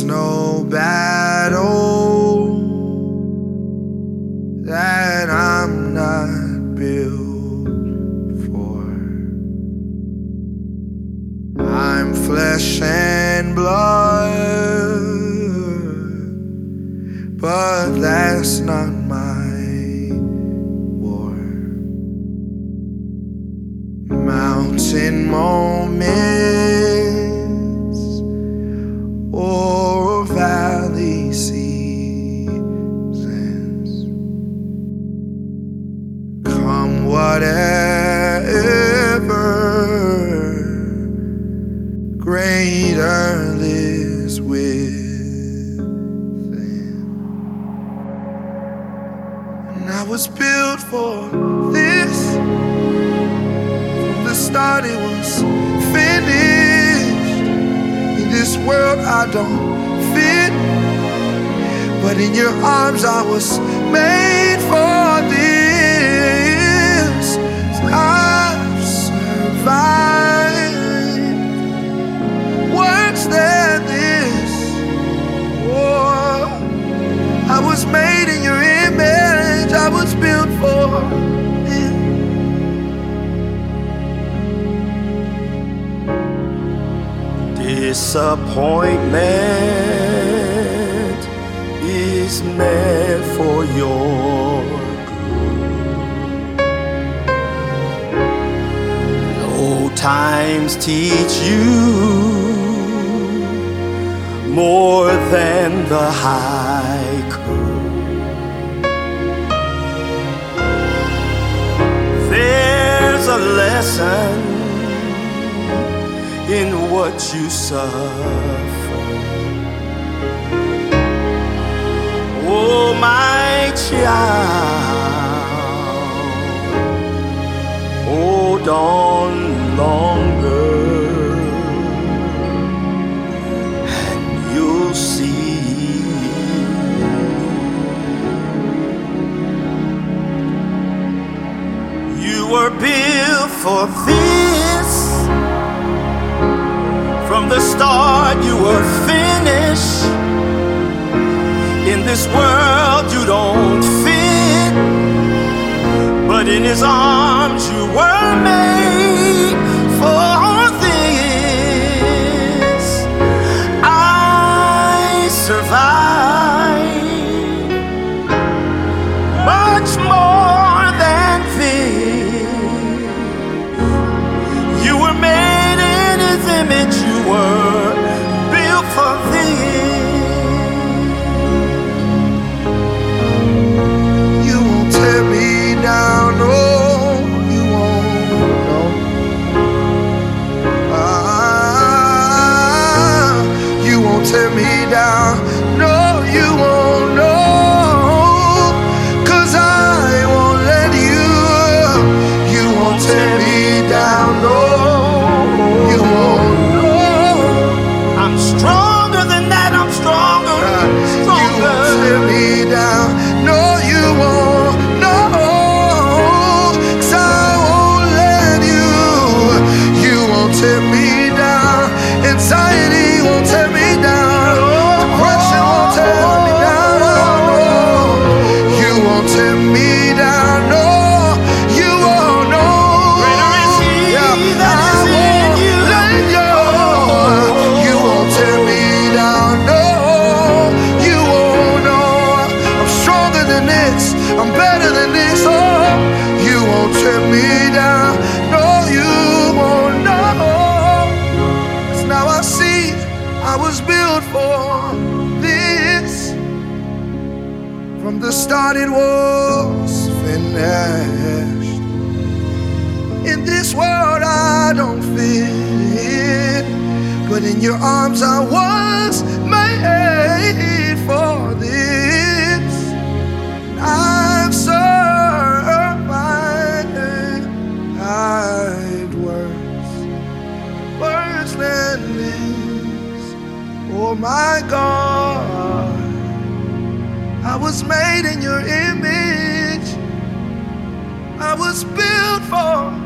There's no battle that I'm not built for. I'm flesh and blood, but that's not my war. Mountain moments or valley seasons, come whatever, greater is within. And I was built for this. From the start it was finished. In this world I don't fit, but in your arms I was made for this. I've survived worse than this. Oh, I was made in your image. I was built for this. Disappointment is meant for your good. Low times teach you more than the high could. There's a lesson in what you suffer. Oh, my child, hold on longer, and you'll see. You were built for this. From the start you were finished. In this world you don't fit, but in His arms you were made for this. I survived much more than this. You were made in His image. You were built for this. You won't tear me down, no, you won't, no. You won't tear me down, no, you won't, no. 'Cause I won't let you. You won't tear me down, no, you won't. I'm stronger than that, I'm stronger, stronger. You won't tear me down, no you won't, no. 'Cause I won't let you. You won't tear me down. Anxiety won't tear me down. Depression won't tear me down, no. You won't tear me down, no. You won't, no. Greater is He that is in you. Let you. You won't tear me down, no. You won't, no. I'm stronger than this. I'm better than this. Oh, you won't tear me down, no. You won't, no. 'Cause now I see I was built for this. From the start it was finished. In this world I don't fit, but in your arms I was made for this. I've survived worse than this. Oh my God, I was made in your image. I was built for